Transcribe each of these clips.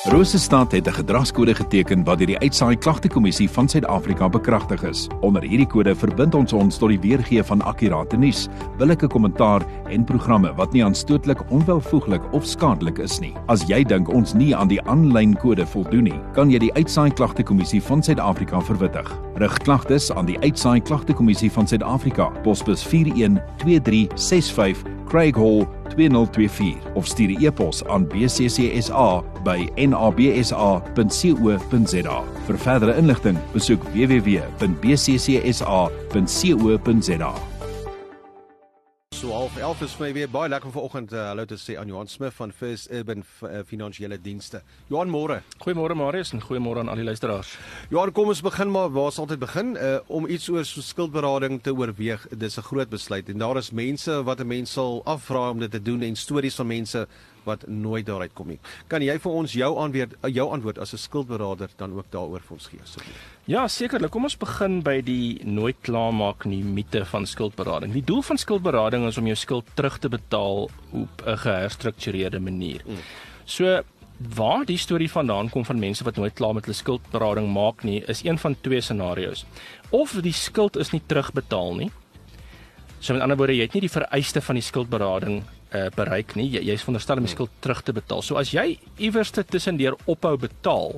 Rosestad het 'n gedragskode geteken wat deur die Uitsaai Klagtekommissie van Suid-Afrika bekragtig is. Onder hierdie kode verbind ons tot die weergee van akkurate nuus, billike kommentaar en programme wat nie aanstootlik, onwelvoeglik of skadelik is nie. As jy dink ons nie aan die aanlyn kode voldoen nie, kan jy die Uitsaai Klagtekommissie van Suid-Afrika verwittig. Rig klagtes aan die Uitsaai Klagtekommissie van Suid-Afrika, posbus 412365 Craig Hall 2024 of stuur 'n e-pos aan bccsa@nabsa.co.za. Vir verdere inligting, besoek www.bccsa.co.za. So 11:30 is vir my weer baie lekker vanoggend hallo te sê aan Johan Smith van First Urban Finansiële Dienste. Johan, môre. Goeiemôre Marius en goeiemôre aan al die luisteraars. Johan, kom ons begin maar waar ons altyd begin, om iets oor so skuldberading te oorweeg. Dis 'n groot besluit en daar is mense wat 'n mens sal afvra om dit te doen en stories van mense wat nooit daaruit kom nie. Kan jy vir ons jou antwoord as 'n skuldberader dan ook daaroor vir ons gee asseblief? Ja, sekerlik. Kom ons begin by die nooit klaarmaak nie mite van skuldberading. Die doel van skuldberading is om jou skuld terug te betaal op 'n geherstruktureerde manier. So waar die storie vandaan kom van mense wat nooit klaar met hulle skuldberading maak nie, is een van twee scenario's. Of die skuld is nie terugbetaal nie. So met ander woorde, jy het nie die vereiste van die skuldberading bereik nie. Jy is veronderstel om die skuld terug te betaal. So as jy iewerste tussendeur ophou betaal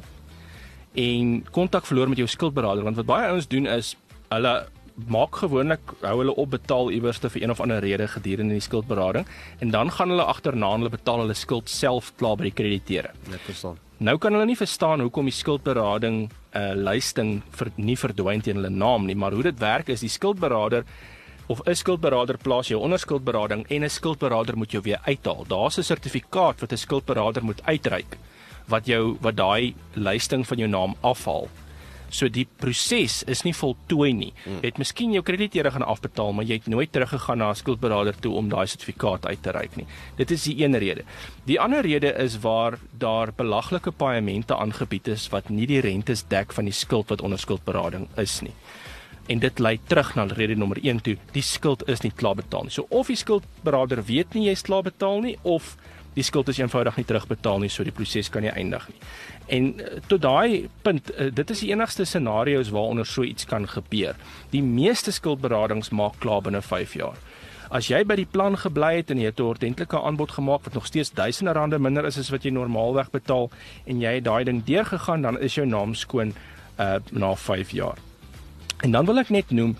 en kontak verloor met jou skuldberader, want wat baie ouens doen is, hulle maak gewoonlik, hou hulle op betaal iewerste vir een of ander rede gedurende die skuldberading, en dan gaan hulle agterna en hulle betaal hulle skuld self klaar by die krediteure. Net verstaan. Nou kan hulle nie verstaan hoekom die skuldberading lysting nie verdwyn teen hulle naam nie, maar hoe dit werk is, die skuldberader of 'n skuldberader plaas jou onder skuldberading en 'n skuldberader moet jou weer uithaal. Daar's 'n sertifikaat wat 'n skuldberader moet uitreik wat daai lysting van jou naam afhaal. So die proses is nie voltooi nie. Jy het miskien jou krediteure gaan afbetaal, maar jy het nooit teruggegaan na 'n skuldberader toe om daai sertifikaat uit te reik nie. Dit is die een rede. Die ander rede is waar daar belaglike paemente aangebied is wat nie die rentes dek van die skuld wat onder skuldberading is nie. En dit lei terug na rede nommer 1 toe, die skuld is nie klaar betaal nie. So of die skuldberader weet nie jy is klaar betaal nie, of die skuld is eenvoudig nie terugbetaal nie, so die proses kan nie eindig nie. En tot daai punt, dit is die enigste scenario's waaronder so iets kan gebeur. Die meeste skuldberadings maak klaar binne 5 jaar. As jy by die plan gebly het en jy het 'n ordentlike aanbod gemaak wat nog steeds duisende rande minder is as wat jy normaalweg betaal, en jy het daai ding deurgegaan, dan is jou naam skoon na 5 jaar. En dan wil ek net noem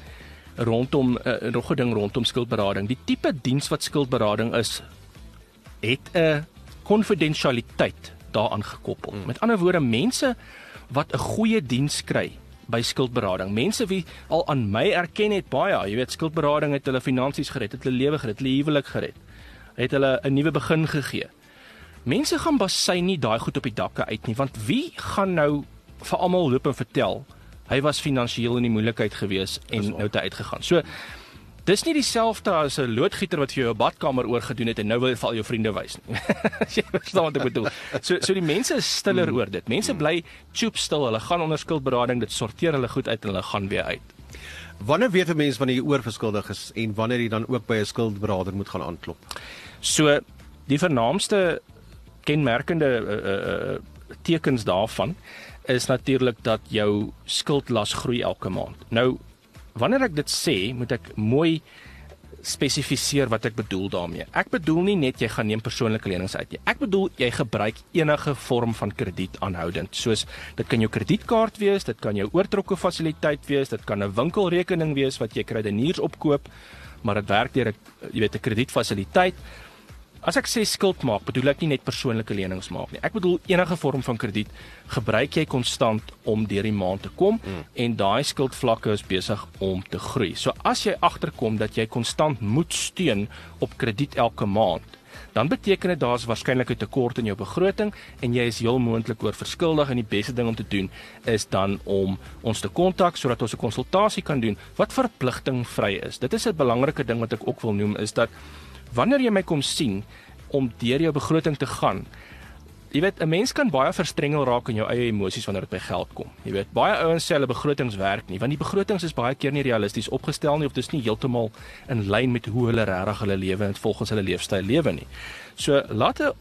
nog 'n ding rondom skuldberading. Die tipe diens wat skuldberading is, het 'n konfidensialiteit daaraan gekoppel. Met ander woorde, mense wat 'n goeie diens kry by skuldberading, mense wie al aan my erken het baie, jy weet, skuldberading het hulle finansies gered, het hulle lewe gered, hulle huwelik gered, het hulle 'n nuwe begin gegee. Mense gaan basy nie daai goed op die dakke uit nie, want wie gaan nou vir almal loop en vertel hy was finansiëel in die moeilikheid gewees en nou het hy uitgegaan. So, dis nie dieselfde as 'n loodgieter wat vir jou 'n badkamer oorgedoen het en nou wil jy vir al jou vriende wys nie. Jy verstaan wat ek bedoel. So die mense is stiller oor dit. Mense bly choop stil, hulle gaan onder skuldberading, dit sorteer hulle goed uit en hulle gaan weer uit. Wanneer weet 'n mens wanneer jy oorverskuldig is en wanneer jy dan ook by 'n skuldberader moet gaan aanklop? So, die vernaamste kenmerkende tekens daarvan is natuurlik dat jou skuldlas groei elke maand. Nou, wanneer ek dit sê, moet ek mooi spesifiseer wat ek bedoel daarmee. Ek bedoel nie net jy gaan neem persoonlike lenings uit nie. Ek bedoel jy gebruik enige vorm van krediet aanhoudend. Soos, dit kan jou kredietkaart wees, dit kan jou oortrokke fasiliteit wees, dit kan 'n winkelrekening wees wat jy kruideniers opkoop, maar dit werk deur 'n kredietfasiliteit. As ek sê skuld maak, bedoel ek nie net persoonlike lenings maak nie. Ek bedoel enige vorm van krediet gebruik jy konstant om deur die maand te kom en daai skuldvlakke is besig om te groei. So as jy agterkom dat jy konstant moet steun op krediet elke maand, dan beteken dit daar's waarskynlik 'n tekort in jou begroting en jy is heel moontlik oorverskuldig, en die beste ding om te doen is dan om ons te kontak sodat ons 'n konsultasie kan doen wat verpligtingvry is. Dit is 'n belangrike ding wat ek ook wil noem, is dat wanneer jy my kom sien om deur jou begroting te gaan, jy weet, 'n mens kan baie verstrengel raak in jou eie emosies wanneer dit by geld kom. Jy weet, baie ouens sê hulle begrotings werk nie, want die begrotings is baie keer nie realisties opgestel nie, of dis nie heeltemal in lyn met hoe hulle regtig hulle lewe en volgens hulle leefstyl lewe nie. So laat 'n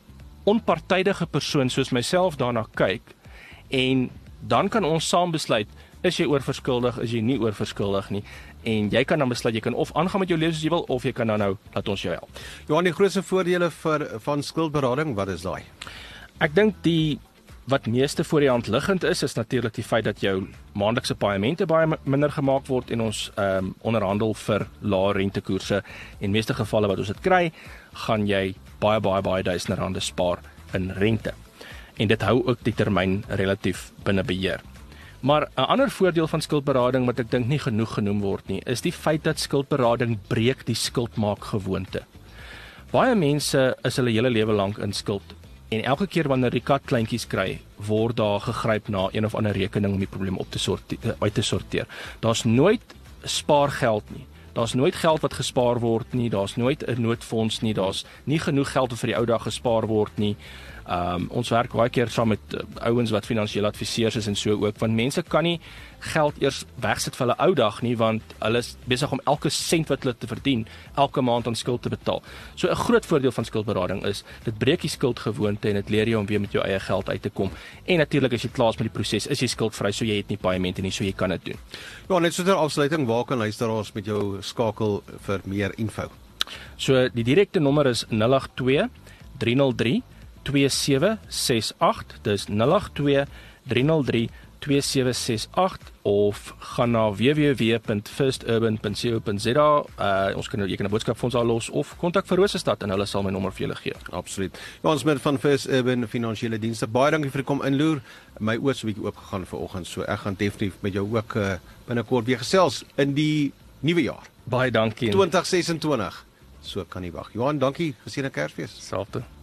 onpartydige persoon soos myself daarna kyk, en dan kan ons saam besluit, is jy oorverskuldig, is jy nie oorverskuldig nie, en jy kan dan besluit, jy kan of aangaan met jou lewe soos jy wil, of jy kan dan nou, laat ons jou help. Johan, die grootste voordele van skuldberading, wat is daai? Ek dink wat meeste voor die hand liggend is natuurlik die feit dat jou maandelikse paemente baie minder gemaak word en ons onderhandel vir lae rentekoerse. En meeste gevalle wat ons dit kry, gaan jy baie duisende rande spaar in rente. En dit hou ook die termyn relatief binne beheer. Maar 'n ander voordeel van skuldberading wat ek dink nie genoeg genoem word nie, is die feit dat skuldberading breek die skuldmaakgewoonte. Baie mense is hulle hele lewe lank in skuld. En elke keer wanneer die kat kleintjies kry, word daar gegryp na een of ander rekening om die probleem uit te sorteer. Daar's nooit spaargeld nie. Daar's nooit geld wat gespaar word nie, daar's nooit 'n noodfonds nie, daar's nie genoeg geld wat vir die ou dag gespaar word nie. Ons werk baie keer saam met ouens wat finansiële adviseurs is en so ook, want mense kan nie geld eers wegsit vir hulle ou dag nie, want hulle is besig om elke sent wat hulle te verdien, elke maand aan skuld te betaal. So 'n groot voordeel van skuldberading is, dit breek die skuldgewoonte en dit leer jou om weer met jou eie geld uit te kom. En natuurlik as jy klaar is met die proses, is jy skuldvry, so jy het nie paemente nie, so jy kan dit doen. Ja, net so ter afsluiting, waar kan luisteraars met jou skakel vir meer info? So die direkte nommer is 082 303 2768, dis 082 303 2768 of gaan na www.firsturban.co.za. Jy kan 'n boodskap vir ons daar los of kontak vir Rosestad en hulle sal my nommer vir julle gee. Absoluut. Johan Smit van First Urban Finansiële Dienste. Baie dankie vir die kom inloer. My oë so 'n bietjie oopgegaan vanoggend, so ek gaan definitief met jou ook binnekort weer gesels in die nuwe jaar. Baie dankie. 2026. So kan nie wag. Johan, dankie. Geseënde Kersfees. Selfde.